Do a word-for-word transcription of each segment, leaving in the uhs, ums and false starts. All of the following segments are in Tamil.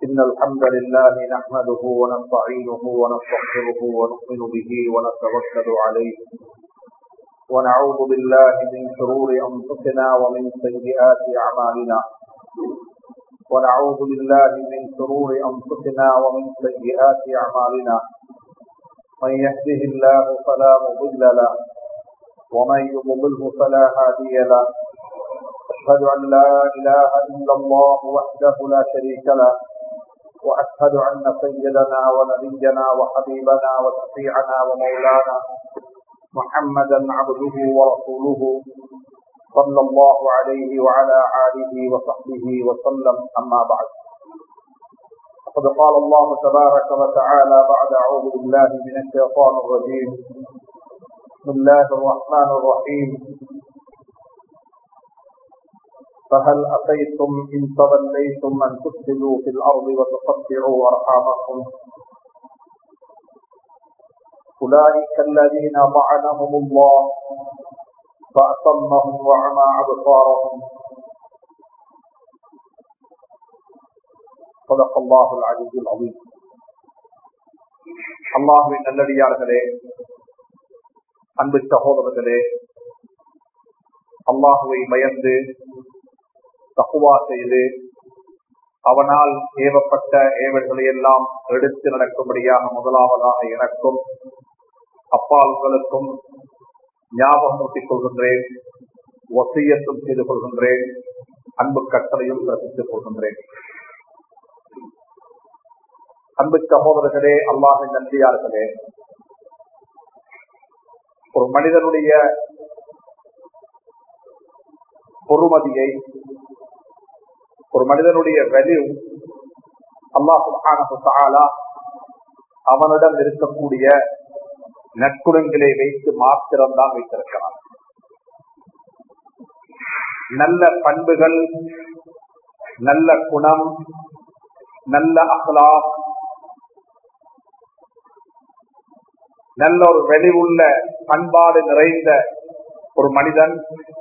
إن الحمد لله نحمده ونستعينه ونستغفره ونؤمن به ونتوكل عليه ونعوذ بالله من شرور أنفسنا ومن سيئات أعمالنا ونعوذ بالله من شرور أنفسنا ومن سيئات أعمالنا من يهده الله فلا مضل له ومن يضلله فلا هادي له أشهد أن لا إله إلا الله وحده لا شريك له وأشهد أن سيدنا ونبينا وحبيبنا وشفيعنا ومولانا محمدا عبده ورسوله صلى الله عليه وعلى آله وصحبه وسلم. أما بعد، فقد قال الله تبارك وتعالى بعد أعوذ بالله من الشيطان الرجيم بسم الله الرحمن الرحيم فهل أتيتم إن توليتم أن تفسدوا في الأرض وتقطعوا أرحامكم أولئك الذين لعنهم الله فأصمهم وعمى أبصارهم صدق الله العلي العظيم. அல்லாஹ்வின் நல்லடியார்களே, அன்பு சகோதரர்களே, அல்லாஹுவை பயந்து தக்வா செய்து அவனால் ஏவப்பட்ட ஏவல்களை எல்லாம் எடுத்து நடக்கும்படியாக முதலாவதாக எனக்கும் அப்பால்களுக்கும் ஞாபகம் ஊட்டிக் கொள்கின்றேன், வசியத்தும் செய்து கொள்கின்றேன், அன்பு கட்டளையும் பிறப்பித்துக் கொள்கின்றேன். அன்பு சகோதரர்களே, அல்லாஹின் நன்றியார்களே, ஒரு மனிதனுடைய பொறுமதியை, ஒரு மனிதனுடைய வேல்யூ அல்லாஹ் சுப்ஹானஹு வ தஆலா அவனிடம் இருக்கக்கூடிய நற்குணங்களை வைத்து மாத்திரம்தான் வைத்திருக்கிறார். நல்ல பண்புகள், நல்ல குணம், நல்ல அஹ்லாக், நல்ல ஒரு வெளிவுள்ள பண்பாடு நிறைந்த ஒரு மனிதன்,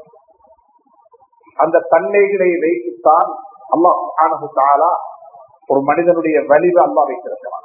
அந்த தன்மைகளை வைத்துத்தான் அல்லாஹ் சுப்ஹானஹு வ தஆலா ஒரு மனிதனுடைய வலிவை அல்லாஹ் வைத்திருக்கிறான்.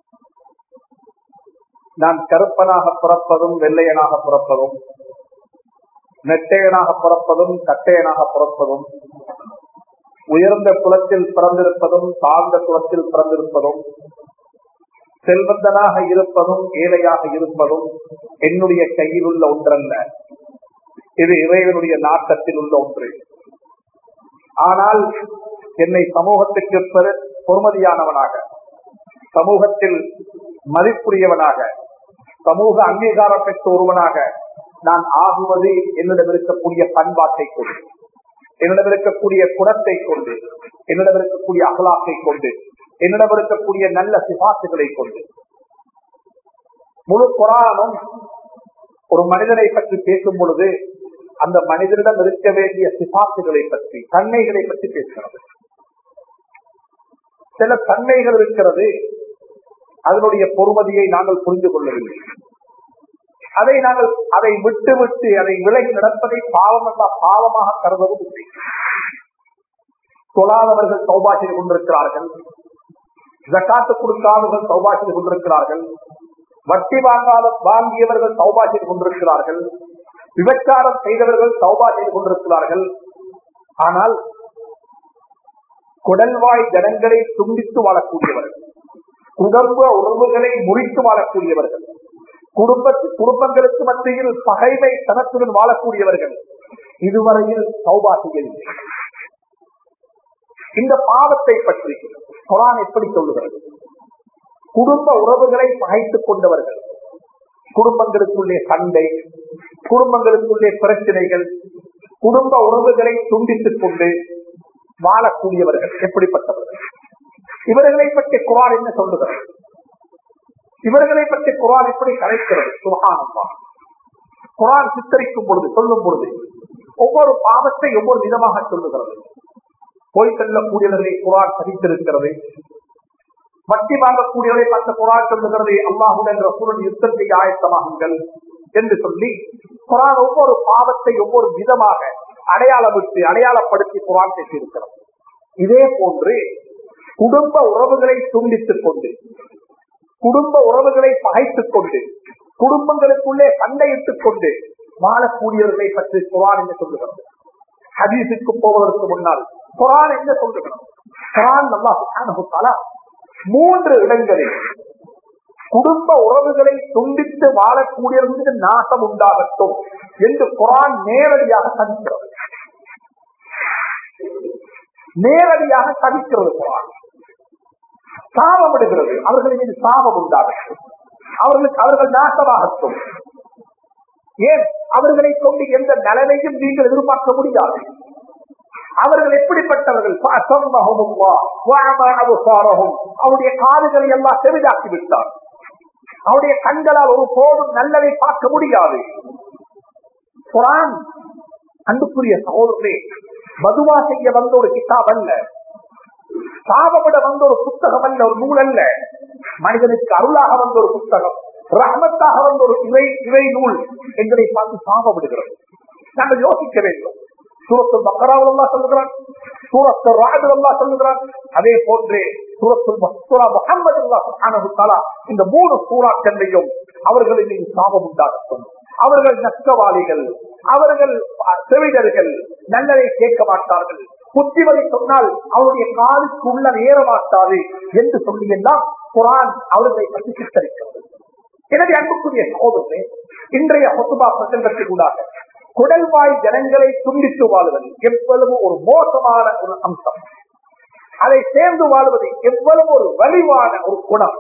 நான் கருப்பனாக பிறப்பதும் வெள்ளையனாக பிறப்பதும், நெட்டையனாக பிறப்பதும் கட்டையனாக பிறப்பதும், உயர்ந்த குலத்தில் பிறந்திருப்பதும் தாழ்ந்த குலத்தில் பிறந்திருப்பதும், செல்வந்தனாக இருப்பதும் ஏழையாக இருப்பதும் என்னுடைய கையில் உள்ள ஒன்றல்ல, இது இறைவனுடைய நாட்டத்தில் உள்ள ஒன்று. ஆனால் என்னை சமூகத்துக்கு பொறுமதியானவனாக, சமூகத்தில் மதிப்புரியவனாக, சமூக அங்கீகாரம் பெற்ற ஒருவனாக நான் ஆகுவது என்னிடம் இருக்கக்கூடிய பண்பாட்டை கொண்டு, என்னிடம் இருக்கக்கூடிய குணத்தை கொண்டு, என்னிடம் இருக்கக்கூடிய அகலாக்கை கொண்டு, என்னிடம் இருக்கக்கூடிய நல்ல சிபாத்துகளை கொண்டு. முழு குர்ஆனும் ஒரு மனிதனை பற்றி பேசும் பொழுது அந்த மனிதனிடம் இருக்க வேண்டிய சிபாத்துகளை பற்றி, தன்மைகளை பற்றி பேசுகிறது. சில தன்மைகள் இருக்கிறது, அதனுடைய பொறுமதியை நாங்கள் புரிந்து கொள்ளவில்லை. அதை நாங்கள் அதை விட்டு விட்டு அதை விலகி நடப்பதை பாவம் அல்ல, பாவமாக கருதுவதும் இல்லை. தொழாதவர்கள் தௌபா செய்து கொண்டிருக்கிறார்கள், ஜகாத்து கொடுக்காதவர்கள் தௌபா செய்து கொண்டிருக்கிறார்கள், வட்டி வாங்காத வாங்கியவர்கள் தௌபா செய்து கொண்டிருக்கிறார்கள், விபச்சாரம் செய்தவர்கள் தௌபா செய்து கொண்டிருக்கிறார்கள். ஆனால் குடல்வாய் ஜனங்களை துண்டித்து வாழக்கூடியவர்கள், குடும்ப உறவுகளை முறித்து வாழக்கூடியவர்கள், குடும்ப குடும்பங்களுக்கு மத்தியில் பகைமை தனத்துடன் வாழக்கூடியவர்கள் இதுவரையில் தௌபா செய்யவில்லை. இந்த பாவத்தை பற்றி குர்ஆன் எப்படி சொல்லுகிறது? குடும்ப உறவுகளை பகைத்துக் கொண்டவர்கள், குடும்பங்களுக்குள்ளே சண்டை, குடும்பங்களுக்குள்ளே பிரச்சனைகள், குடும்ப உறவுகளை துண்டித்துக் கொண்டு வாழக்கூடியவர்கள் எப்படிப்பட்டவர்கள்? இவர்களை பற்றி குர்ஆன் என்ன சொல்லுகிறது? இவர்களை பற்றி குர்ஆன் எப்படி கலைக்கிறது? சுப்ஹானல்லாஹ். குர்ஆன் சித்தரிக்கும் பொழுது, சொல்லும் பொழுது ஒவ்வொரு பாவத்தை ஒவ்வொரு விதமாக சொல்லுகிறது. போய் செல்லக்கூடியவர்களை குர்ஆன் சகித்திருக்கிறது. வட்டி வாங்கக்கூடியவரை பார்த்த குர்ஆன் சொல்லுகிறது அல்லாஹ்வுடன் ரசூலுடன் யுத்தம் செய்ய ஆயத்தமாகுங்கள் என்று சொல்லி குர்ஆன் ஒவ்வொரு பாவத்தை ஒவ்வொரு விதமாக அடையாளமிட்டு அடையாளப்படுத்தி குர்ஆன் பேசியிருக்கிறது. இதே போன்று குடும்ப உறவுகளை துண்டித்துக் கொண்டு, குடும்ப உறவுகளை பகைத்துக் கொண்டு, குடும்பங்களுக்குள்ளே சண்டையிட்டுக் கொண்டு வாழக்கூடியவர்களை பற்றி குர்ஆன் என்ன சொல்லுகிறது? ஹதீஸுக்கு போவதற்கு முன்னால் குர்ஆன் என்ன சொல்லுகிறது? குர்ஆன் அல்லாஹ் சுப்ஹானஹு வ தஆலா மூன்று இடங்களில் குடும்ப உறவுகளை துண்டித்து வாழக்கூடியவர்களுக்கு நாசம் உண்டாகட்டும் என்று குர்ஆன் நேரடியாக கண்டிக்கிறது. நேரடியாக கண்டிக்கிறது. குர்ஆன் சாபமிடுகிறது. அவர்களின் மீது சாபம் உண்டாகட்டும், அவர்களுக்கு அவர்கள் நாசமாகட்டும். ஏன்? அவர்களை கொண்டு எந்த நலனையும் நீங்கள் எதிர்பார்க்க முடியாது. அவர்கள் எப்படிப்பட்டவர்கள்? அவருடைய காதுகளை எல்லாம் செவிதாக்கி விட்டார். அவருடைய கண்களால் ஒரு போதும் நல்லதை பார்க்க முடியாது. குர்ஆன் அன்புக்குரிய சகோதரர்களே, பதுவா செய்ய வந்த ஒரு கிதாப் அல்ல, சாபமிட வந்த ஒரு புத்தகம் அல்ல, ஒரு நூல் அல்ல. மனிதனுக்கு அருளாக வந்த ஒரு புத்தகம், ரஹ்மத்தாக வந்த ஒரு இறை இறை நூல் எங்களை பார்த்து சாபமிடுகிறது. நாங்கள் யோசிக்க வேண்டும். சூரத்துல் பக்ராவில் அல்லாஹ் சொல்லுகிறான், சூரத்துல் ரஅத் அல்லாஹ் சொல்லுகிறான், அதே போன்றே சூரத்துல் சூரா முஹம்மது அல்லாஹ் சுப்ஹானஹு வ தஆலா இந்த மூணு சூறாக்களையும் அவர்களின் மீது சாபம் உண்டாகட்டும், அவர்கள் நஷ்டவாளிகள், அவர்கள் செவிடர்கள், நல்லதை கேட்க மாட்டார்கள், புத்திமதி சொன்னால் அவருடைய காலுக்கு உள்ள ஏற மாட்டாது என்று சொல்லி எல்லாம் குர்ஆன் அவர்களை பற்றி சித்தரிக்கிறது. எனவே அன்புக்குரிய சகோதரர்களே, இன்றைய ஹுத்பா பிரசங்கத்திற்கு கூடாக குடல்வாய் ஜனங்களை துண்டித்து வாழ்வது எவ்வளவு ஒரு மோசமான ஒரு அம்சம், அதை சேர்ந்து வாழ்வது எவ்வளவு ஒரு வலிவான ஒரு குணம்.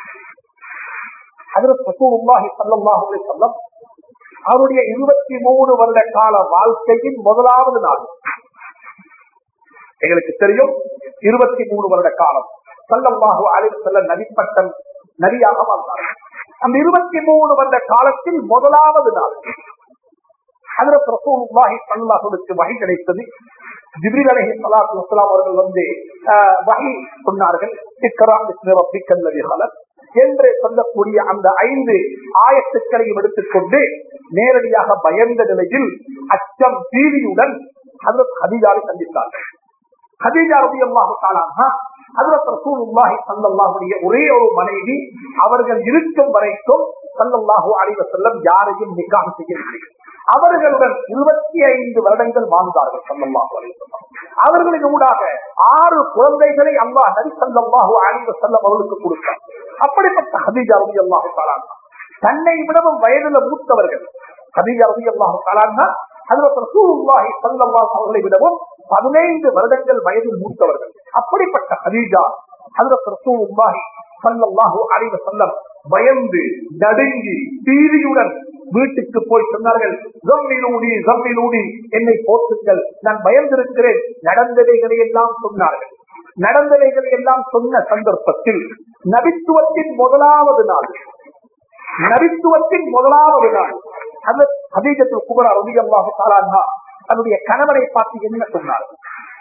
ஹஜ்ரத் ரசூலுல்லாஹி ஸல்லல்லாஹு அலைஹி வஸல்லம் அவருடைய இருபத்தி மூணு வருட கால வாழ்க்கையின் முதலாவது நாள், எங்களுக்கு தெரியும் இருபத்தி மூணு வருட காலம் ஸல்லல்லாஹு அலைஹி வஸல்லம் நபிப்பட்டம் நபியாக வாழ்ந்தார்கள். அந்த இருபத்தி மூணு வருட காலத்தில் முதலாவது நாள் ஹஜ்ரத் ரசூலுல்லாஹி ஸல்லல்லாஹு அலைஹி வஸல்லம் வஹி கிடைத்தது. ஜிப்ரீல் அலைஹிஸ்ஸலாத்து வஸ்ஸலாம் அவர்கள் வந்து வஹி சொன்னார்கள். இக்ரா பிஸ்மி ரப்பிக்கல் லதீ ஹலக் என்று சொல்லக்கூடிய அந்த ஐந்து ஆயத்துக்களையும் எடுத்துக்கொண்டு நேரடியாக பயந்த நிலையில் அச்சம் பீதியுடன் ஹஜ்ரத் கதீஜாவை சந்தித்தார்கள். கதீஜா ரலியல்லாஹு தஆலா அன்ஹா ஹஜ்ரத் ரசூலுல்லாஹி ஸல்லல்லாஹு அலைஹி ஒரே ஒரு மனைவி, அவர்கள் இருக்கும் வரைக்கும் ஸல்லல்லாஹு அலைஹி வஸல்லம் யாரையும் நிக்காஹ் செய்யவில்லை. அவர்களுடன் இருபத்தி ஐந்து வருடங்கள் வாழ்ந்தார்கள் ஸல்லல்லாஹு அலைஹி வஸல்லம். அவர்களின் ஊடாக ஆறு குழந்தைகளை அல்லாஹ் நபி ஸல்லல்லாஹு அலைஹி வஸல்லம் அவர்களுக்கு கொடுத்தார். அப்படிப்பட்ட கதீஜா ரலியல்லாஹு தஆலா தன்னை விடவும் வயதில் மூத்தவர்கள். கதீஜா ரலியல்லாஹு தஆலா ஹஜ்ரத் ரசூலுல்லாஹி ஸல்லல்லாஹு அவர்களை விடவும் பதினைந்து வருடங்கள் வயதில் மூத்தவர்கள். அப்படிப்பட்ட கதீஜா ஹஜ்ரத் ரசூலுல்லாஹி ஸல்லல்லாஹு அலைஹி வஸல்லம் பயந்து நடுங்கி பீதியுடன் வீட்டுக்கு போய் சொன்னார்கள், என்னை போற்றுங்கள், நான் பயந்திருக்கிறேன். நடந்தவைகளை எல்லாம் சொன்னார்கள். நடந்தவைகளை எல்லாம் சொன்ன சந்தர்ப்பத்தில் நபித்துவத்தின் முதலாவது நாள் நபித்துவத்தின் முதலாவது நாள் ஹதீஜத்துல் குப்ரா ரலியல்லாஹு தஆலா அன்ஹா தன்னுடைய கணவரை பார்த்து என்ன சொன்னார்கள்?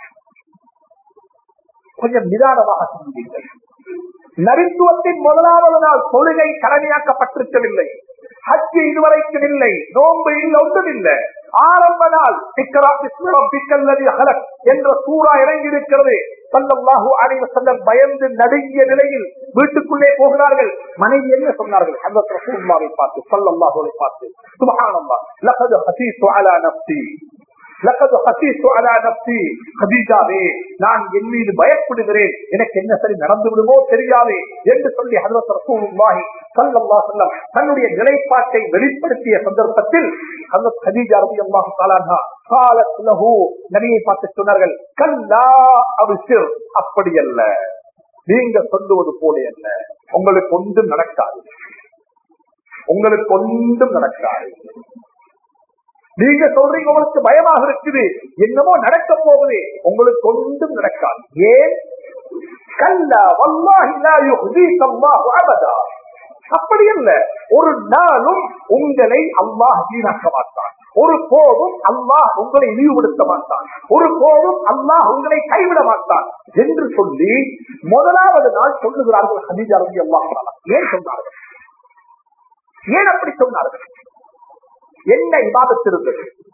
கொஞ்சம் நிதானமாக சிந்தியுங்கள். நபித்துவத்தின் முதலாவது நாள் தொழுகை கடமையாக்கப்பட்டிருக்கவில்லை, ஹஜ் இதுவரைக்கும் இல்லை, நோன்பு இல்லை, ஒன்றும் இல்லை. ஆரம்ப நாள் இக்ரா பிஸ்மி ரப்பிக்கல் லதீ ஹலக் என்ற சூரா இறங்கி இருக்கிறது. ஸல்லல்லாஹு அலைஹி வஸல்லம் பயந்து நடுங்கிய நிலையில் வீட்டுக்குள்ளே போகிறார்கள். மனைவி என்ன சொன்னார்கள்? ஹஜ்ரத் ரசூலுல்லாஹை பார்த்து, ஸல்லல்லாஹு அலைஹி பார்த்து, சுப்ஹானல்லாஹ், லகத் ஹஸீது அலா நஃப்ஸி லகத் ஹஸீது அலா நஃப்ஸி, கதீஜாவே நான் என் மீது பயப்படுகிறேன், எனக்கு என்ன சரி நடந்து விடுமோ தெரியாது என்று சொல்லி ஹஜ்ரத் ரசூலுல்லாஹி ஸல்லல்லாஹு அலைஹி வஸல்லம் தன்னுடைய நிலைப்பாட்டை வெளிப்படுத்திய சந்தர்ப்பத்தில் ஹஜ்ரத் கதீஜா ரலியல்லாஹு தஆலா அன்ஹா قالت له நபியை பார்த்து சொன்னார்கள், கல்லா அப்சிர், அப்படி அல்ல, நீங்க சொல்லுவது போல அல்ல, உங்களுக்கு ஒன்றும் நடக்காது, உங்களுக்கு ஒன்றும் நடக்காது. நீங்க சொல்றீங்க உங்களுக்கு பயமாக இருக்குது, என்னமோ நடக்க போகுது, உங்களுக்கு ஒன்றும் நடக்காது. ஏன்? கல்லா வல்லாஹி லா யுஹ்தீக அல்லாஹு அபதா, அப்படி அல்ல, ஒரு நாளும் உங்களை அல்லாஹ் வீணாக்க மாட்டான், ஒரு போதும் அல்லாஹ் உங்களை இழிவுபடுத்த மாட்டான், ஒரு போதும் அல்லாஹ் உங்களை கைவிட மாட்டான் என்று சொல்லி முதலாவது நாள் சொல்லுகிறார்கள் கதீஜா ரலியல்லாஹு தஆலா. ஏன் சொன்னார்கள்? ஏன் அப்படி சொன்னார்கள்? என்ன இபாதத் இருந்தது?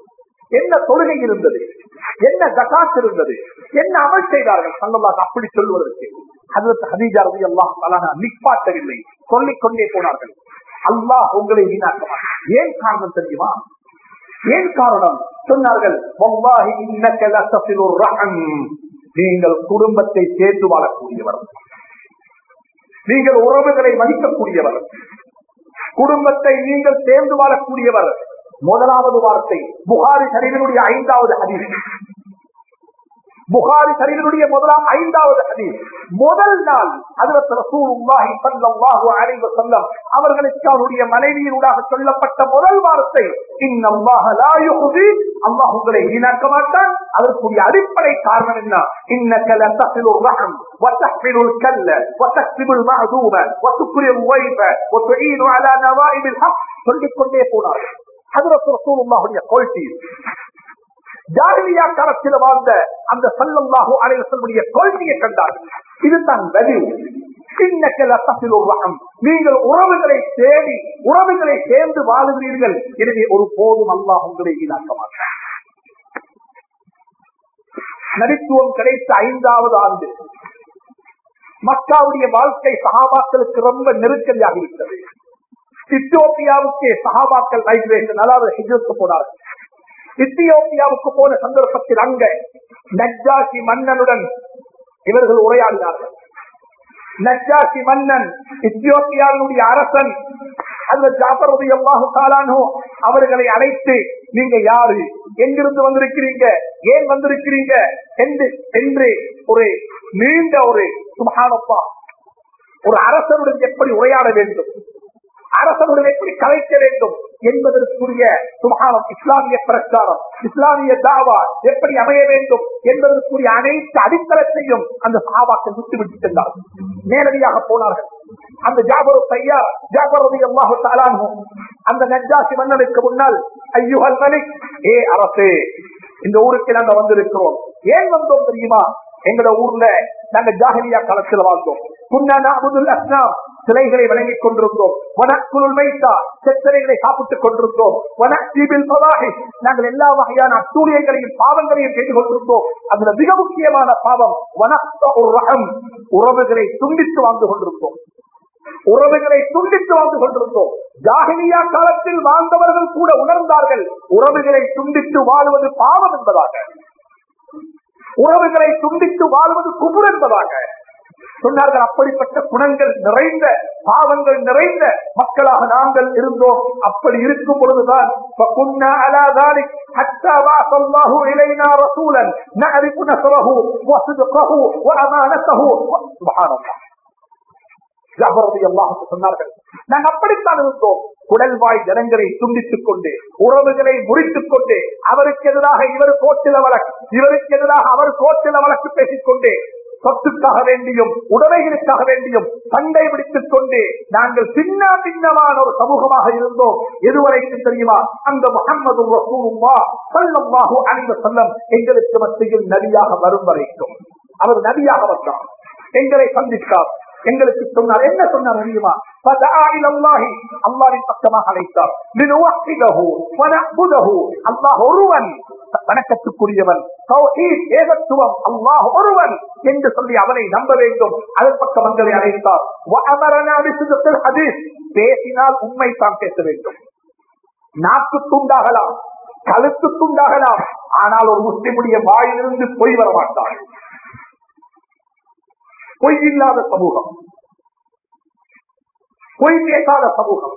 என்ன தொழுகை இருந்தது, என்ன ஜகாத் இருந்தது, என்ன அமல் செய்தார்கள் ஸல்லல்லாஹு அப்படி சொல்வதற்கு ஹஜ்ரத் ஹதீஜா ரலியல்லாஹு தஆலா நிப்பாட்டவில்லை, சொல்லிக் கொண்டே போனார்கள். அல்லாஹ் உங்களை வீணாக்குவார். ஏன் காரணம் தெரியுமா? ஏன் காரணம் சொன்னார்கள், வல்லாஹி இன்னக லதஸிலுர் ரஹம், நீங்கள் குடும்பத்தை சேர்த்து வாழக்கூடியவர், நீங்கள் உறவுகளை மதிக்கக்கூடியவர், குடும்பத்தை நீங்கள் சேர்ந்து வாழக்கூடியவர். முதலாவது வார்த்தை புகாரி ஷரீஃபினுடைய ஐந்தாவது ஹதீஸ், புகாரி ஷரீஃபினுடைய முதலாம் ஐந்தாவது ஹதீஸ். முதல் நாள் ஹஜ்ரத் ரசூலுல்லாஹி ஸல்லல்லாஹு அலைஹி வஸல்லம் அவர்களுக்கு அவருடைய மனைவியினூடாக சொல்லப்பட்ட முதல் வார்த்தை இன்னல்லாஹ லா யுஹ்தி, அல்லாஹ் உங்களை வீணாக்க மாட்டான். அதற்குரிய அடிப்படை காரணம் என்ன? இன்னக லதஸிலுர் ரஹம் வ தஹ்மிலுல் கல்ல வ தக்ஸிபுல் மஅதூம வ துக்ரில் வைஃப வ துஈனு அலா நவாயிபில் ஹக். சொல்லிக் கொண்டே போனார்கள். ஹஜ்ரத் ரசூலுல்லாஹுடைய குவாலிட்டி, ஜாஹிலியா காலத்தில் வாழ்ந்த அந்த ஸல்லல்லாஹு அலைஹி வஸல்லம் குவாலிட்டியை கண்டார்கள். இதுதான் வேல்யூ. இன்னக லதஸிலுர் ரஹம், நீங்கள் உறவுகளை தேடி உறவுகளை சேர்ந்து வாழுகிறீர்கள். எனவே ஒரு போதும் அல்லாஹ் உங்களை வீணாக்க மாட்டார். நபித்துவம் கிடைத்த ஐந்தாவது ஆண்டு மக்காவுடைய வாழ்க்கை சஹாபாக்களுக்கு ரொம்ப நெருக்கடியாக இருக்கிறது. இத்தியோப்பியாவுக்கு சஹாபாக்கள் மைக்ரேஷன், அதாவது ஹிஜ்ரத் போனார்கள். இத்தியோப்பியாவுக்கு போன சந்தர்ப்பத்தில் அங்க நஜ்ஜாஷி மன்னனுடன் இவர்கள் உரையாடினார்கள். நஜ்ஜாஷி மன்னன் இத்தியோப்பியாவினுடைய அரசன் ஹஜ்ரத் ஜாஃபர் ரலியல்லாஹு தஆலா அன்ஹு அவர்களை அழைத்து, நீங்க யாரு, எங்கிருந்து வந்திருக்கிறீங்க, ஏன் வந்திருக்கிறீங்க என்று என்று ஒரு நீண்ட ஒரு சுப்ஹானல்லாஹ், ஒரு அரசனுடன் எப்படி உரையாட வேண்டும், அரசனுடன் எப்படி கலைக்க வேண்டும் என்பதற்குரிய சுப்ஹானல்லாஹ் இஸ்லாமிய பிரச்சாரம், இஸ்லாமிய தாவா எப்படி அமைய வேண்டும் என்பதற்குரிய அனைத்து அடித்தளத்தையும் அந்த சஹாபாக்கள் விட்டுவிட்டு சென்றார்கள். நேரடியாக போனார்கள். அந்த ஜாபர் தையார் ஜாபர் ரலியல்லாஹு தஆலா அன்ஹு அந்த நஜ்ஜாஷி மன்னனுக்கு முன்னால், ஐயுஹல் மலிக், ஏ அரசே, இந்த ஊருக்கு நாங்க வந்திருக்கிறோம். ஏன் வந்தோம் தெரியுமா? எங்கட ஊர்ல நாங்க ஜாஹிலியா காலத்தில் வாழ்ந்தோம். குன்னா நஅபுதுல் அஸ்னாம், சிலைகளை வணங்கிக் கொண்டிருந்தோம். வனக்குலுல் மைத்தா, செத்தலைகளை சாப்பிட்டுக் கொண்டிருந்தோம். வனக்திபில் ஃபவாஹிஷ், நாங்கள் எல்லா வகையான அட்டூழியங்களையும் பாவங்களையும் செய்து கொண்டிருந்தோம். அதுல மிக முக்கியமான பாவம் வனக்தஉர் ரஹம், உறவுகளை துண்டித்து வாழ்ந்து கொண்டிருந்தோம். உறவுகளை துண்டித்து வாழ்ந்து கொண்டிருந்தோம். ஜாஹிலியா காலத்தில் வாழ்ந்தவர்கள் கூட உணர்ந்தார்கள் உறவுகளை துண்டித்து வாழ்வது பாவம் என்பதாக, உறவுகளை துண்டித்து வாழ்வது குஃப்ர் என்பதாக சொன்னார்கள். அப்படிப்பட்ட குணங்கள் நிறைந்த பாவங்கள் நிறைந்த மக்களாக நாங்கள் இருந்தோம். அப்படி இருக்கும் பொழுதுதான் சொன்னார்கள், நாங்கள் அப்படித்தான் இருந்தோம். குடல்வாய் ஜனங்களை துண்டித்துக் கொண்டு, உறவுகளை முறித்துக் கொண்டு, அவருக்கு எதிராக இவர் கோட்டில வழக்கு, இவருக்கு எதிராக அவர் கோட்டில வழக்கு பேசிக் கொண்டு, சொத்துக்காக வேண்டியும் உடமைகளுக்காக வேண்டியும் சண்டை பிடித்துக் கொண்டு நாங்கள் சின்ன பின்னமான ஒரு சமூகமாக இருந்தோம். எதுவரைக்கும் தெரியுமா? அந்த முஹம்மது ரசூலுல்லாஹ் ஸல்லல்லாஹு அலைஹி வஸல்லம் எங்களுக்கு மத்தியில் நபியாக வரும் வரைக்கும், அவர் நபியாக வந்தார், எங்களை சந்தித்தார், எங்களுக்கு சொன்னார். என்ன சொன்னார் தெரியுமா? அல்லாஹ்வின் பக்கமாக அழைத்தார். அல்லாஹ் ஒருவன், வணக்கத்துக்குரியவன், தௌஹீத் ஏகத்துவம், அல்லாஹ் ஒருவன் என்று சொல்லி அவனை நம்ப வேண்டும். அதன் பக்கம் எங்களை அழைத்தார். பேசினால் உண்மை தான் பேச வேண்டும். நாக்கு துண்டாகலாம், கழுத்து துண்டாகலாம், ஆனால் ஒரு முஸ்லிமுடைய வாயிலிருந்து பொய் வர மாட்டார். பொய் இல்லாத சமூகம், பொய் பேசாத சமூகம்.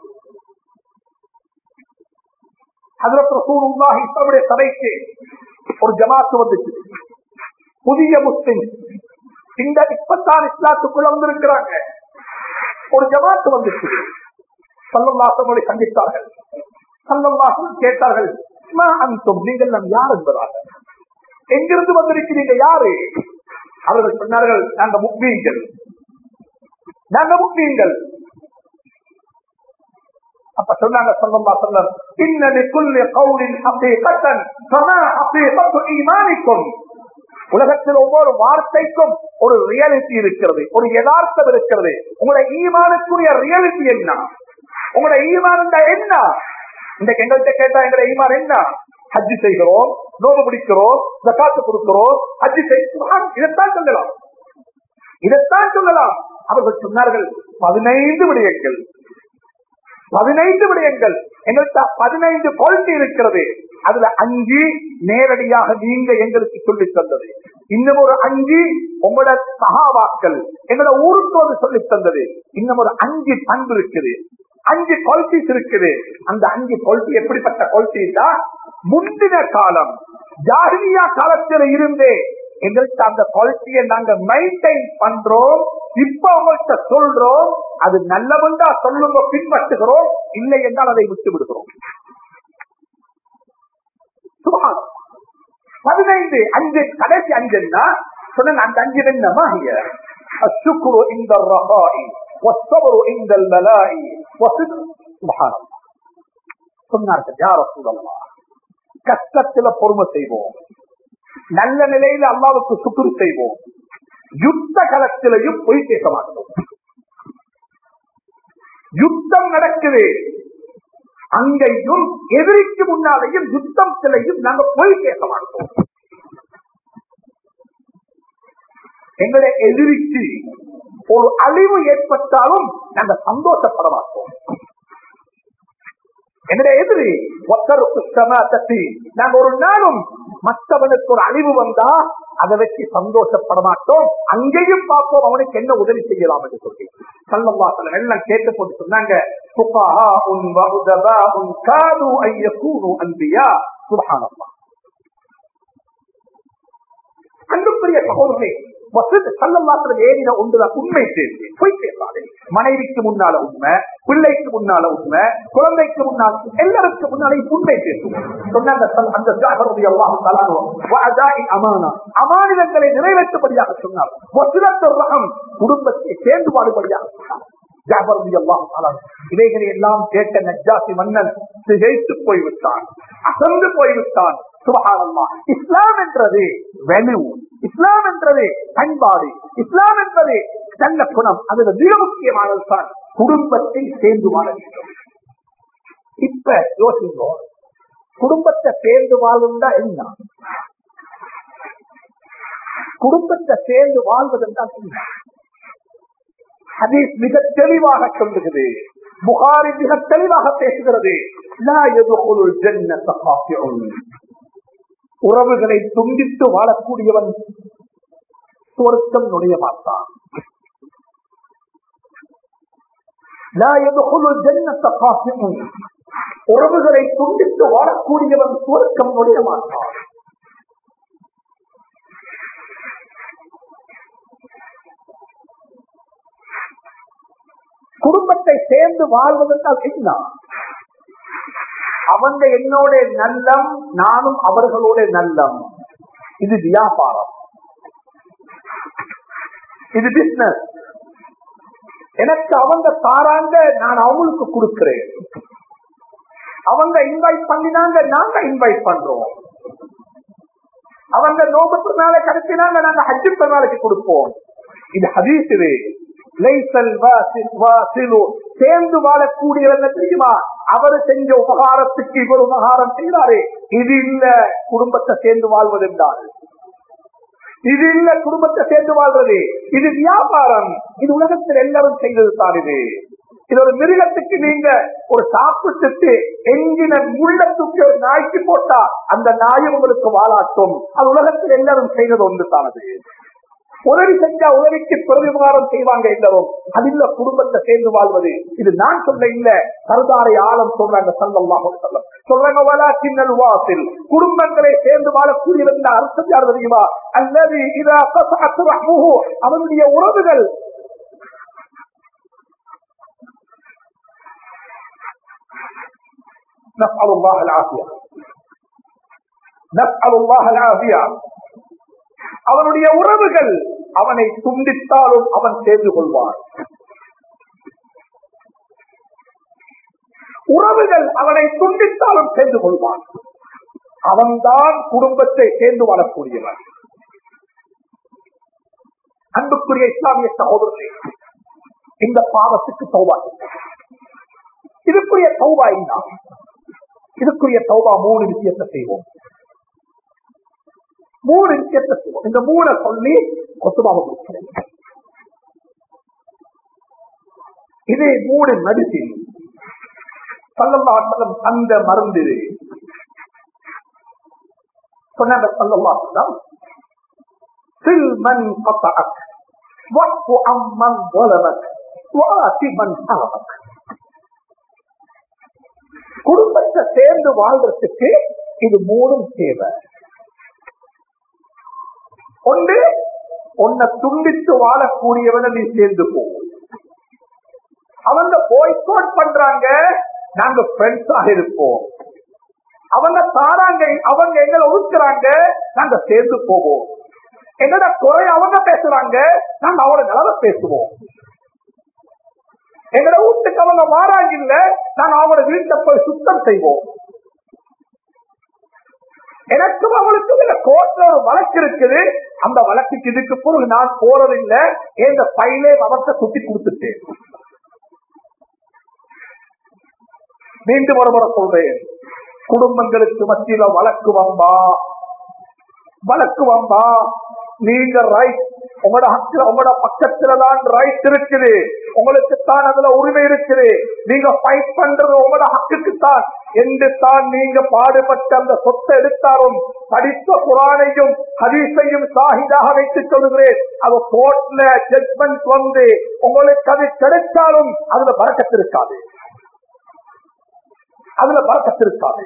ஹஜ்ரத் ரசூலுல்லாஹி தன்னுடைய சபைக்கு ஒரு ஜமாத்து வந்துச்சு, புதிய முஸ்லிம், இந்த இப்பத்தான் இஸ்லாத்துக்குள்ள வந்திருக்கிறாங்க. ஒரு ஜமாத்து வந்துச்சு. ஸல்லல்லாஹு அலைஹி வஸல்லம் சந்தித்தார்கள். ஸல்லல்லாஹு அலைஹி வஸல்லம் கேட்டார்கள், மா அன்தும், நீங்கள் நாம் யார் என்பதாக, எங்கிருந்து வந்திருக்கிறீங்க, யாரு? அவர்கள் சொன்னார்கள், நாங்க முஃமின்கள், நாங்க முஃமின்கள். அப்ப சொன்னாங்க ஸல்லல்லாஹு அலைஹி வஸல்லம், இன்ன லிகுல்லி கௌலின் ஹகீகத்தன் ஃபமா ஹகீகத்து ஈமானிக்கும். உலகத்தில் ஒவ்வொரு வார்த்தைக்கும் ஒரு ரியாலிட்டி இருக்கிறது, ஒரு யதார்த்தம் இருக்கிறது. உங்களுடைய ஈமானுக்குரிய ரியாலிட்டி என்ன? உங்களுடைய ஈமான் என்ன? இன்றைக்கு எங்கள்கிட்ட கேட்டா எங்களுடைய ஈமான் என்ன? ஹஜ்ஜி செய்கிறோம், நோம்பு பிடிக்கிறோம், ஜகாத்து கொடுக்கிறோம், ஹஜ்ஜி செய்கிறோம். இதைத்தான் சொல்லலாம், இதைத்தான் சொல்லலாம். அவர்கள் சொன்னார்கள் பதினைந்து விடயங்கள், பதினைந்து விடயங்கள். எங்கள்கிட்ட பதினைந்து குவாலிட்டி இருக்கிறது. அதுல அஞ்சு நேரடியாக நீங்க எங்களுக்கு சொல்லி தந்தது, இன்னும் ஒரு அஞ்சு உங்களோட சகாபாக்கள் எங்களோட ஊருக்கு சொல்லி தந்தது, இன்னும் ஒரு அஞ்சு பண்பு இருக்குது, அஞ்சு குவாலிட்டிஸ் இருக்குது. அந்த அஞ்சு குவாலிட்டி எப்படிப்பட்ட குவாலிட்டி தான், முந்தின காலம் ஜாஹிலியா காலத்தில் இருந்தே எங்கள்கிட்ட அந்த குவாலிட்டியை நாங்க மெயின்டைன் பண்றோம். இப்ப அவங்கள்ட்ட சொல்றோம், அது நல்லவண்டா சொல்லுங்க, பின்பற்றுகிறோம், இல்லை என்றால் அதை விட்டு விடுகிறோம். பதினைந்து அஞ்சு கடைசி அஞ்சுன்னா சொன்ன அந்த அஞ்சு என்னமா அஷ்குரு இந்த ரஹாஇ வஸ்ஸப்ரு இன்தல் பலாஇ வஸித் சுப்ஹானல்லாஹ். சொன்னார்கள் யா ரசூலல்லாஹ், கஷ்டத்துல பொறுமை செய்வோம், நல்ல நிலையில அல்லாஹ்வுக்கு சுக்ர் செய்வோம், யுத்த களத்திலையும் போய் பேச மாட்டோம். யுத்தம் நடக்குது, அங்கேயும் எதிரிக்கு முன்னாலேயும் யுத்தத்திலையும் நாங்க போய் பேச மாட்டோம். எங்களுடைய எதிரிக்கு ஒரு அழிவு ஏற்பட்டாலும் நாங்க சந்தோஷப்பட மாட்டோம். என்னுடைய எதிரி ஒத்தருக்கு சம தட்டி நாங்க ஒரு நாளும் மற்றவனுக்கு ஒரு அழிவு வந்தா அதை வச்சு சந்தோஷப்பட மாட்டோம். அங்கேயும் பார்ப்போம் அவனுக்கு என்ன உதவி செய்யலாம் என்று சொல்லி ஸல்லல்லாஹு எல்லாம் கேட்டு போட்டு சொன்னாங்க. அன்புக்குரிய சகோதரர்களே, ஏறின ஒன்றுதான் உண்மை சேர்ந்து பொய் பேசாதே. மனைவிக்கு முன்னால உண்மை, பிள்ளைக்கு முன்னால உண்மை, குழந்தைக்கு முன்னால் எல்லாருக்கும் முன்னாலே உண்மை பேசுவோம். சொன்னாங்க அந்த ஜாஹருடைய அமானிதங்களை நிறைவேற்றபடியாக சொன்னார். குடும்பத்தை சேர்ந்து வாடுபடியாக சொன்னார். இவைகளை எல்லாம் கேட்ட நஜ்ஜாசி மன்னன் திகைத்து போய்விட்டான், அசந்து போய்விட்டான். சுப்ஹானல்லாஹ். இஸ்லாம் என்றது வேல்யூ, இஸ்லாம் என்றது பண்பாடு, இஸ்லாம் என்பது நல்ல குணம். அதுல மிக முக்கியமானதுதான் குடும்பத்தை சேர்ந்து வாழ வேண்டும். இப்ப யோசிங்க, குடும்பத்தை சேர்ந்து வாழ்வதா என்ன? குடும்பத்தை சேர்ந்து வாழ்வதென்றால் என்ன? ஹதீஸ் மிக தெளிவாக சொல்லுகிறது, புகாரி மிக தெளிவாக பேசுகிறது. லா யதுகுலுல் ஜன்னத காஃபிஉன். உறவுகளை துண்டித்து வாழக்கூடியவன் சொர்க்கம் நுழைய மாட்டான். லா யதுகுலுல் ஜன்னத காஃபிஉன். உறவுகளை துண்டித்து வாழக்கூடியவன் சொர்க்கம் நுழைய மாட்டான். குடும்பத்தை சேர்ந்து வாழ்வதற்கால் என்ன? அவங்க என்னோட நல்லம், நானும் அவர்களோட நல்லம். இது வியாபாரம், இது பிசினஸ். எனக்கு அவங்க தாராங்க, நான் அவங்களுக்கு கொடுக்கிறேன். அவங்க இன்வைட் பண்ணினாங்க, நாங்க இன்வைட் பண்றோம். அவங்க நோபத்து நாளை கடத்தினாங்க, நாங்க ஹஜ்ஜு பெருநாளைக்கு கொடுப்போம். இது ஹதீஸ். இது சேர்ந்து வாழக்கூடியவங்க தெரியுமா? அவரு செஞ்ச உபகாரத்துக்கு இவர் உபகாரம் செய்தாரு. இது இல்ல குடும்பத்தை சேர்ந்து வாழ்வது என்றால், இது இல்ல குடும்பத்தை சேர்ந்து வாழ்வது. இது வியாபாரம். இது உலகத்தில் எல்லாரும் செய்தது தான். இது இது ஒரு மிருகத்துக்கு நீங்க ஒரு சாப்பிட்டு எங்கின முள்ளத்துக்கு ஒரு நாய்க்கு போட்டா அந்த நாய் உங்களுக்கு வாழாட்டும். அது உலகத்தில் எல்லாரும் செய்தது ஒன்று தானது. உதவி செஞ்சா உதவிக்கு பிரதிபகாரம் செய்வாங்க எல்லாரும். அது இல்ல குடும்பத்தை சேர்ந்து வாழ்வது. இது நான் சொல்ல இல்ல, சர்தாரை ஆழம் சொல்றாங்க. ஸல்லல்லாஹு அலைஹி வஸல்லம் சொல்றாங்க, வலாக்கின்னல் வாசில். குடும்பங்களை சேர்ந்து வாழக்கூடியவன் அர்த்தம் யார் தெரியுமா? அல்லதி இதா கஸஅத் ரஹ்முஹு. அவனுடைய உறவுகள் நஸ்அலுல்லாஹ் அல்-ஆஃபியா, நஸ்அலுல்லாஹ் அல்-ஆஃபியா. அவனுடைய உறவுகள் அவனை துண்டித்தாலும் அவன் சேர்ந்து கொள்வான். உறவுகள் அவனை துண்டித்தாலும் சேர்ந்து கொள்வான். அவன்தான் குடும்பத்தை சேர்ந்து வாழக்கூடியவன். அன்புக்குரிய இஸ்லாமிய சகோதரர்களே, இந்த பாவத்துக்கு தௌபா, இதுக்குரிய தௌபா என்ன? இதுக்குரிய தௌபா மூணு விஷயத்தை செய்வோம். மூணு விஷயத்தை செய்வோம். இந்த மூணை சொல்லி கொத்துபாவை முடிக்கிறேன். இது மூணு மெடிசின். ஸல்லல்லாஹு அலைஹி வஸல்லம் அந்த மருந்து சொன்னாங்க. ஸல்லல்லாஹு அலைஹி வஸல்லம் ஃபில் மன் கதஅக் வஃபு அம்மன் ظلمك وآتِ من حرمك. குடும்பத்தை சேர்ந்து வாழ்றதுக்கு இது மூணும் தேவை. ஒன்று, உன்னை துண்டித்து வாழக்கூடியவனை நீ சேர்ந்து போவோம். அவங்க பாய்காட் பண்றாங்க, நாங்க ஃப்ரெண்ட்ஸாக இருப்போம். அவங்க தாராங்க, அவங்க எங்களை ஒதுக்குறாங்க, நாங்க சேர்ந்து போவோம். என்னோட குறை அவங்க பேசுறாங்க, நாங்க அவரோட நிலவை பேசுவோம். எங்களோட வீட்டுக்கு அவங்க வாராங்க இல்ல, நாங்க அவரோட வீட்டை போய் சுத்தம் செய்வோம். எனக்கும் அவளுக்கும் இந்த கோர்ட்ல ஒரு வழக்கு இருக்குது. அந்த வழக்குக்கு இதுக்கு பொருள் நான் போறதில்லை. எந்த பையிலே அவர்கிட்ட சுட்டி கொடுத்துட்டேன். மீண்டும் ஒரு முறை சொல்றேன், குடும்பங்களுக்கு மத்தியில வழக்கு வம்பா வழக்கு வம்பா நீங்க ரைட், உங்களோட ஹக்கில உங்களோட பக்கத்துலதான் ரைட் இருக்குது, உங்களுக்கு தான் அதுல உரிமை இருக்குது. நீங்க ஃபைட் பண்றது உங்களோட ஹக்குக்கு தான் என்று தான் நீங்க பாடுபட்ட அந்த சொத்தை எடுத்தாலும் படித்த குரானையும் ஹதீஸையும் ஷாஹிதாக வைத்துக் சொல்கிறேன். அது கோர்ட்ல ஜட்மெண்ட் வந்து உங்களுக்கு அது கிடைச்சாலும் அதுல பரக்கத்து இருக்காது, அதுல பரக்கத்து இருக்காது.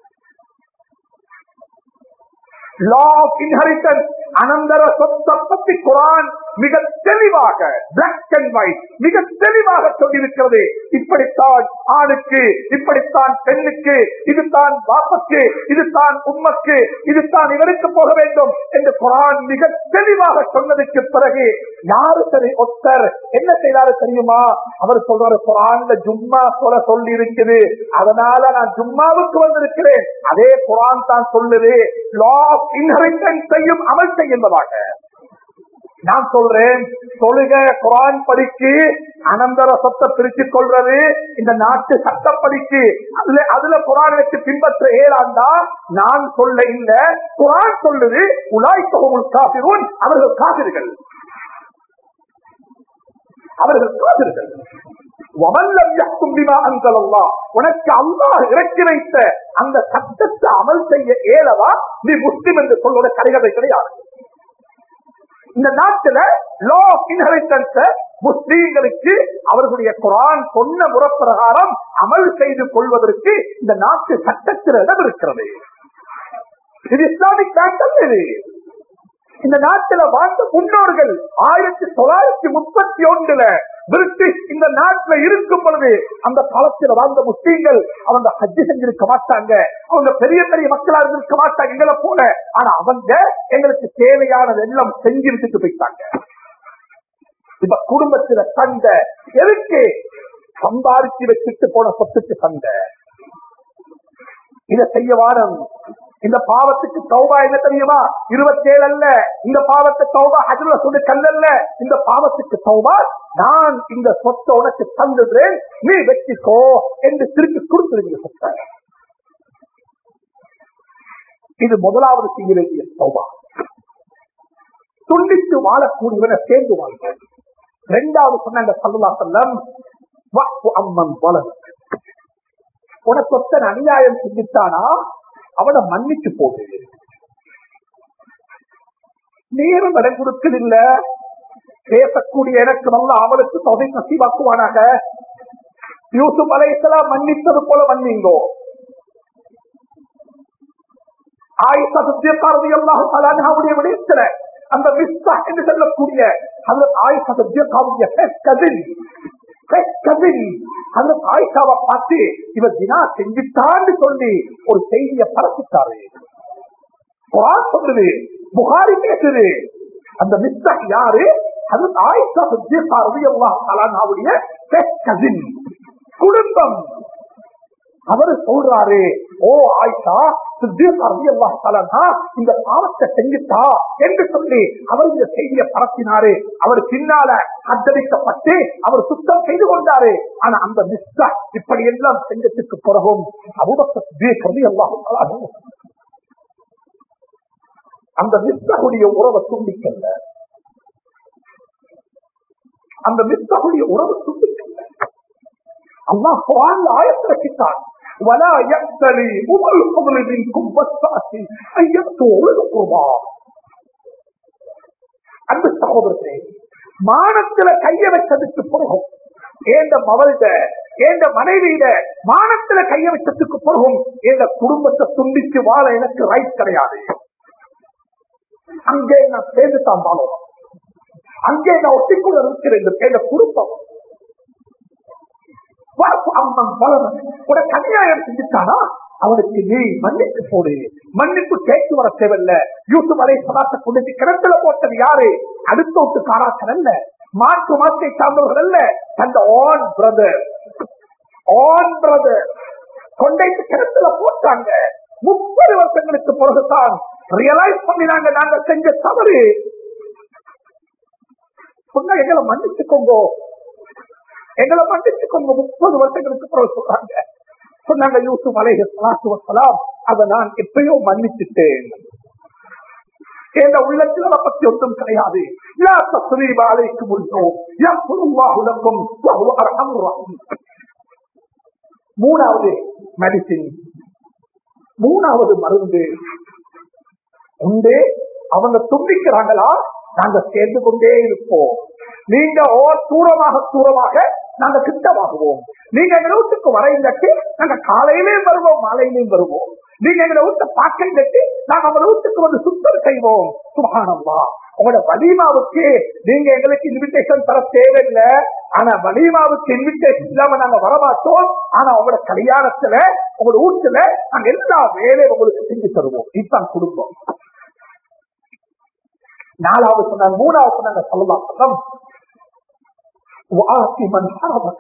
Law of inheritance, அனந்தர சொத்தை பற்றி குரான் மிக தெளிவாக black and white மிக தெளிவாக சொல்லியிருக்கிறது. இப்படித்தான் ஆணுக்கு, இப்படித்தான் பெண்ணுக்கு, இதுதான் பாப்பக்கு, இதுதான் உம்மக்கு, இதுதான் இவருக்கு போக வேண்டும் என்று குரான் மிக தெளிவாக சொன்னதுக்கு பிறகு யாரு சரி ஒத்தர் என்ன செய்தாரு தெரியுமா? அவர் சொல்றாரு, குரான்ல ஜும்மா சொல்ல சொல்லி இருக்குது, அதனால நான் ஜும்மாவுக்கு வந்திருக்கிறேன். அதே குரான் தான் சொல்லுது law of inheritance செய்யும் அமல் செய்யும்பதாக. நான் சொல்றேன், தொழுக குரான் படிக்கு அனந்தர சொத்தை பிரிச்சுக் கொள்றது இந்த நாட்டு சட்டப்படிக்கு அதுல அதுல குரான் வச்சு பின்பற்ற ஏறாண்டா நான் சொல்ல இல்ல, குரான் சொல்லுது உலாய் தொகுமுல் காபிரூன், அவர்கள் காபிர்கள், அவர்கள் காபிர்கள். உனக்கு அல்லாஹ் இறக்கி வைத்த அந்த சட்டத்தை அமல் செய்ய ஏலவா நீ முஸ்லிம் என்று சொல்வத கடைகளை கிடையாது. இந்த நாட்டில லா ஆஃப் இன்ஹெரிட்டன்ஸ் முஸ்லீம்களுக்கு அவர்களுடைய குரான் சொன்ன முறப்பிரகாரம் அமல் செய்து கொள்வதற்கு இந்த நாட்டு சட்டத்தில் இடம் இருக்கிறது. இது இஸ்லாமிக் நாட்டம். இது இந்த நாட்டில வாழ்ந்த முன்னோர்கள் ஆயிரத்தி தொள்ளாயிரத்தி முப்பத்தி ஒன்றுல பிரிட்டிஷ் இந்த நாட்டில் இருக்கும் பொழுது அந்த காலத்தில் வாழ்ந்த முஸ்லீம்கள் அவங்க ஹஜ் செஞ்சிருக்க மாட்டாங்க, அவங்க பெரிய பெரிய மக்களா இருந்திருக்க மாட்டாங்க எங்களை போல. ஆனா அவங்க எங்களுக்கு தேவையானது எல்லாம் செஞ்சு விட்டுட்டு போயிட்டாங்க. இப்ப குடும்பத்துல சண்டை எதுக்கு? சம்பாதிச்சு வச்சுட்டு போன சொத்துக்கு சண்டை. இதை செய்ய வாரம். இந்த பாவத்துக்கு தௌபா என்ன தெரியுமா? இருபத்தி ஏழு அல்ல, இந்த பாவத்தை தௌபா ஹஜ்ல சொன்ன கல்லல்ல, இந்த பாவத்துக்கு தௌபா நான் இந்த சொத்தை உனக்கு தந்துடுறேன், நீ வெற்றிக்கோ என்று திருப்பி கொடுத்துருங்க சொத்தை. இது முதலாவது செய்ய வேண்டிய தௌபா. துண்டித்து வாழக்கூடியவனை சேர்ந்து வாழ்ந்த. இரண்டாவது சொன்னாங்க ஸல்லல்லாஹு அலைஹி வஸல்லம், வஃபு அம்மன் ظلمك. உனக்கு ஒருத்தன் அநியாயம் செஞ்சுட்டானா அவனை மன்னிச்சு போடு. நேரம் இடம் கொடுக்கல பேசக்கூடிய எனக்கு நல்ல அவளுக்கு தொகை நசீவாக்குவானாக. யூசுப் அலைஹிஸ்ஸலாம் மன்னித்தது போல மன்னிங்கோ. ஆயிஷா சித்திகா ரலியல்லாஹு தஆலா அன்ஹாவுடைய விடயத்துல அந்த மிஸ்ஸா என்று சொல்லக்கூடிய ஹஜ்ரத் ஆயிஷா சித்திகாவுடைய கசின் ஆயிஷாவை பார்த்து இவர் தினா செஞ்சுட்டான்னு சொல்லி ஒரு செய்தியை பரப்பிட்டாரு. குர்ஆன் சொல்லுது, புகாரி பேசுது. அந்த மிஸ்ஸா யாரு? ஹஜ்ரத் ஆயிஷா சித்திகா ரலியல்லாஹு தஆலா அன்ஹாவுடைய கசின் குடும்பம். அவரு சொல்றாரு, ஓ ஆயிஷா சித்திகா ரலியல்லாஹு தஆலா இந்த பாவத்தை செஞ்சுட்டா என்று சொல்லி அவர் இந்த செய்தியை பரப்பினாரு. அவர் பின்னால அத்தரிக்கப்பட்டு அவர் சுத்தம் செய்து கொண்டாரு. ஆனா அந்த மிஸ்ஸா இப்படி எல்லாம் செஞ்சதுக்கு பிறகும் அபூபக்கர் சித்திக் ரலியல்லாஹு தஆலா அந்த மிஸ்ஸாவுடைய உறவை துண்டிக்கல. அந்த மிஸ்ஸாவுடைய உறவை துண்டிக்கல. அல்லாஹ் குர்ஆன்ல ஆயத்தை ரச்சிட்டான். ولا يأتلي أولو الفضل منكم والسعة أن يأتوا أولي القربى. அன்பு சகோதரர்களே, மானத்துல கைய வச்சதுக்கு பிறகும் ஏண்ட மவள்ட ஏண்ட மனைவியிட மானத்துல கைய வச்சதுக்கு பிறகும் எங்க குடும்பத்தை துண்டிச்சு வாழ எனக்கு ரைட் கிடையாது. அங்கே நான் சேர்ந்து தான் வாழணும். அங்கே நான் ஒட்டிக்குள்ள இருக்கிறேன். எங்க குடும்பம் கல்யாணம் செஞ்சுட்டானா அவனுக்கு நீ மன்னிப்பு போடு. மன்னிப்பு கேட்டு வர தேவையில்ல. யூசுப் அலைஹிஸ்ஸலாத்தை கொண்டு கிணத்துல போட்டது யாரு? அடுத்த விட்டு காராக்கள் அல்ல, மாற்று மாற்றை சார்ந்தவர்கள் அல்ல, தந்த ஆன் பிரதர் ஆன் பிரதர் கொண்டைக்கு கிணத்துல போட்டாங்க. முப்பது வருஷங்களுக்கு பிறகுதான் ரியலைஸ் பண்ணினாங்க நாங்க செஞ்ச தவறு. சொன்னா எங்களை மன்னிச்சுக்கோங்க, எங்களை மன்னிச்சுக்கோங்க. முப்பது வருஷங்களுக்கு பிறகு சொல்றாங்க. சொன்னாங்க யூசுப் அலைஹிஸ்ஸலாத்து வஸ்ஸலாம், அதை நான் எப்பயோ மன்னிச்சுட்டேன். என்ற உள்ளத்தில் அதை பற்றி ஒன்றும் கிடையாது. மூணாவது மெடிசின், மூணாவது மருந்து உண்டு. அவங்க துண்டிக்கிறாங்களா, நாங்க சேர்ந்து கொண்டே இருப்போம். நீங்க ஓ தூரமாக தூரமாக நாங்க கிட்டமாகுவோம். நீங்க எங்க வீட்டுக்கு வர இல்லாட்டி நாங்க காலையிலேயும் வருவோம், மாலையிலேயும் வருவோம். நீங்க எங்க வீட்டை பார்க்க இல்லாட்டி நாங்க அவங்க வீட்டுக்கு வந்து சுத்தம் செய்வோம். சுப்ஹானல்லாஹ். உங்களோட வலிமாவுக்கு நீங்க எங்களுக்கு இன்விடேஷன் தர தேவையில்லை. ஆனா வலிமாவுக்கு இன்விடேஷன் இல்லாம நாங்க வரமாட்டோம். ஆனா உங்களோட கல்யாணத்துல உங்களோட வீட்டுல நாங்க எல்லா வேலையும் உங்களுக்கு செஞ்சு தருவோம். இதுதான் குடும்பம். நாலாவது சொன்னாங்க, மூணாவது சொன்னாங்க ஸல்லல்லாஹு அலைஹி வஸல்லம், வஆத்தி மன் ஹரமக்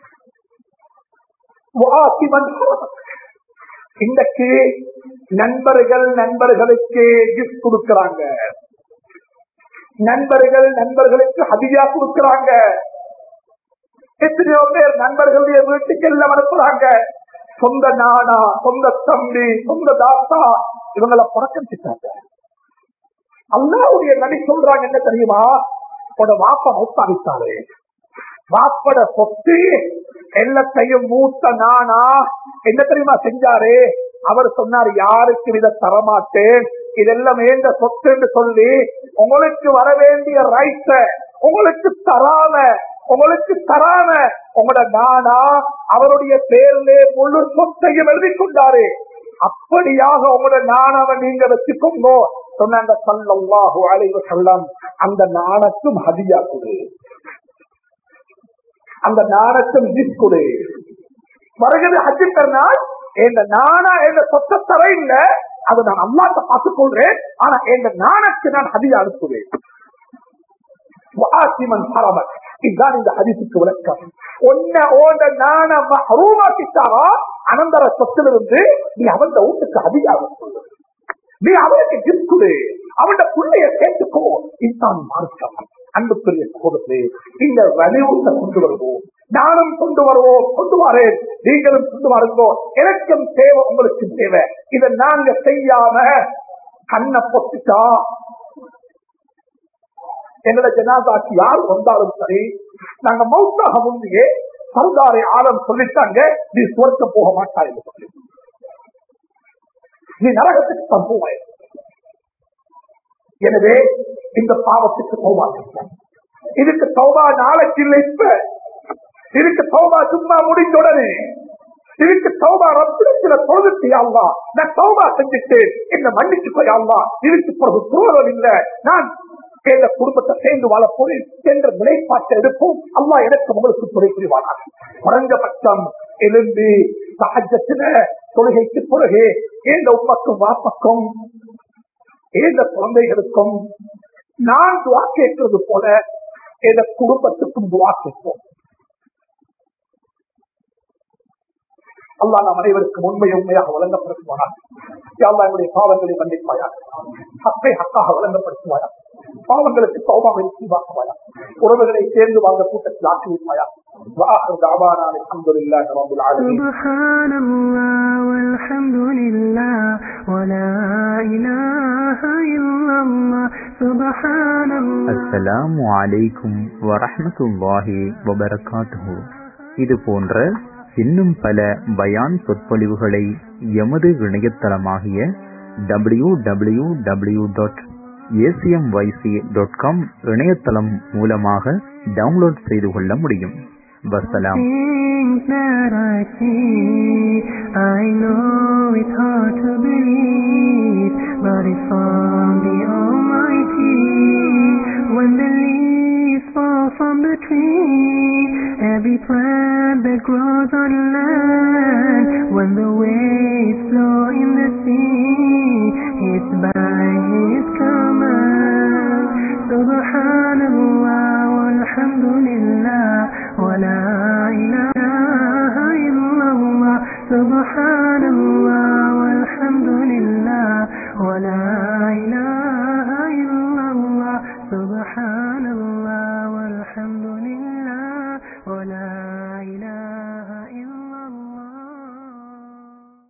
வஆத்தி மன் ஹரமக். இன்றைக்கு நண்பர்கள் நண்பர்களுக்கு கிஃப்ட் கொடுக்கிறாங்க, நண்பர்கள் நண்பர்களுக்கு ஹதியா கொடுக்கிறாங்க. எத்தனையோ பேர் நண்பர்களுடைய வீட்டுக்கு எல்லாம் அனுப்புறாங்க. சொந்த நானா, சொந்த தம்பி, சொந்த தாத்தா இவங்களை புறக்கணிச்சுட்டாங்க. அல்லாஹ்வுடைய நபி சொல்றாங்க என்ன தெரியுமா? உட வாப்பா மௌத்தாவிட்டாரு, வாப்பட சொத்து எல்லாத்தையும் மூத்த நானா என்ன தெரியுமா செஞ்சாரு? அவர் சொன்னார், யாருக்கு இதை தரமாட்டேன், இதெல்லாம் ஏந்த சொத்து என்று சொல்லி உங்களுக்கு வர வேண்டிய ரைட்ட உங்களுக்கு தராம உங்களுக்கு தராம உங்களோட நானா அவருடைய பேர்ல முழு சொத்தையும் எழுதி கொண்டாரு. அப்படியாக உங்களோட நானாவை நீங்க வச்சுக்கோங்க சொன்னாங்க ஸல்லல்லாஹு அலைஹி வஸல்லம். அந்த நாணத்தும் ஹதியா கொடு, அந்த நாணத்தும் கிஃப்ட் கொடு. வருகிறது ஹஜ் பெருநாள், எங்க நானா எங்க சொத்த தர இல்ல, அதை நான் அல்லாஹ்ட்ட பார்த்துக் கொள்றேன். ஆனா எங்க நாணக்கு நான் ஹதியா அனுப்புவேன். இதுதான் இந்த ஹதீஸுக்கு விளக்கம். ஒன்ன ஓட நான மஹ்ரூமாக்கிட்டாரா அனந்தர சொத்திலிருந்து நீ அவன் வீட்டுக்கு ஹதியா அனுப்பு, நீ அவனுக்கு கிஃப்ட் கொடு, அவனோட பிள்ளைய சேர்த்துக்கோ. இதுதான் மார்க்கம். அன்புக்குரிய சகோதரர்களே, இந்த வலியுறுத்த கொண்டு வருவோம், நானும் கொண்டு வருவோம், கொண்டு வரேன், நீங்களும் கொண்டு வருவோம். எனக்கும் தேவை, உங்களுக்கு தேவை. இதை நாங்க செய்யாம கண்ணை பொத்துட்டா எங்களோட ஜனாதாக்கு யார் வந்தாலும் சரி, நாங்க மௌத்தாக முந்தையே சர்தாரி ஆலம் சொல்லிட்டாங்க, நீ சுவர்க்கம் போக மாட்டாய் என்று சொல்லி, நீ நரகத்துக்கு தான் போவாய். எனவே இந்த பாவத்துக்கு தௌபா செய்யலாம். இதுக்கு தௌபா நாளைக்கு இல்லை, இப்ப இதுக்கு தௌபா சும்மா முடிந்த உடனே, இதுக்கு தௌபா ரப்பிடத்துல தொழுது அல்லாஹ் நான் தௌபா செஞ்சுட்டேன், என்ன மன்னிச்சு போய் அல்லாஹ் இதுக்கு பிறகு தூரம் இல்லை, நான் எந்த குடும்பத்தை சேர்ந்து வாழ போறேன் என்ற நிலைப்பாட்டை எடுப்போம். அல்லாஹ் எனக்கு உங்களுக்கு துணை புரிவானார். குறைந்தபட்சம் எழுந்து தஹஜ்ஜுல தொழுகைக்கு பிறகு எந்த உம்மக்கும் வாப்பக்கும் எந்த குழந்தைகளுக்கும் நான் துஆ கேட்கிறது போல எந்த குடும்பத்துக்கும் துஆ கேட்போம். அல்லாஹ் நாம் அனைவருக்கும் உண்மையை உண்மையாக வழங்கப்படுத்துவானாக. யா அல்லாஹ் எங்களுடைய பாவங்களை மன்னிப்பாயாக, ஹக்கை ஹக்காக வழங்கப்படுத்துவாயா, பாவங்களுக்கு தௌபாவை நசீபாக்குவாயா, உறவுகளை சேர்ந்து வாழ்ந்த கூட்டத்தில் ஆக்கி வைப்பாயா. وآخر دعوانا الحمد لله رب العالمين. سبحان الله والحمد لله ولا إله إلا الله. سبحان الله. அஸ்ஸலாமு அலைக்கும் வரஹ்மத்துல்லாஹி வபரகாத்துஹு. இது போன்ற இன்னும் பல பயான் சொற்பொழிவுகளை எமது இணையதளமாகிய W W W dot ACMYC dot com இணையதளம் மூலமாக டவுன்லோட் செய்து கொள்ள முடியும். வஸ்ஸலாம். Things that I see, I know it's hard to believe, but it's from the Almighty. When the leaves fall from the tree, every plant that grows on land, when the waves flow in the sea,